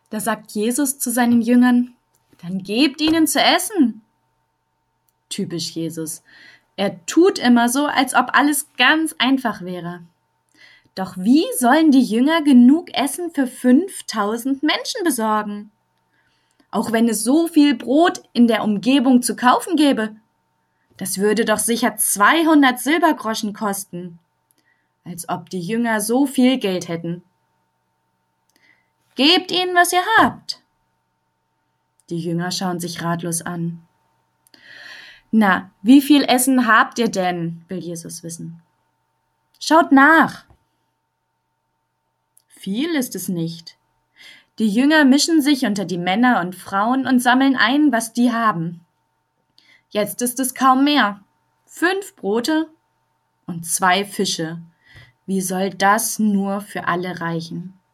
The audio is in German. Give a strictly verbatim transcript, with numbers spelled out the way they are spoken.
Da sagt Jesus zu seinen Jüngern: Dann gebt ihnen zu essen. Typisch Jesus. Er tut immer so, als ob alles ganz einfach wäre. Doch wie sollen die Jünger genug Essen für fünftausend Menschen besorgen? Auch wenn es so viel Brot in der Umgebung zu kaufen gäbe. Das würde doch sicher zweihundert Silbergroschen kosten. Als ob die Jünger so viel Geld hätten. Gebt ihnen, was ihr habt. Die Jünger schauen sich ratlos an. Na, wie viel Essen habt ihr denn, will Jesus wissen. Schaut nach. Viel ist es nicht. Die Jünger mischen sich unter die Männer und Frauen und sammeln ein, was die haben. Jetzt ist es kaum mehr. Fünf Brote und zwei Fische. Wie soll das nur für alle reichen?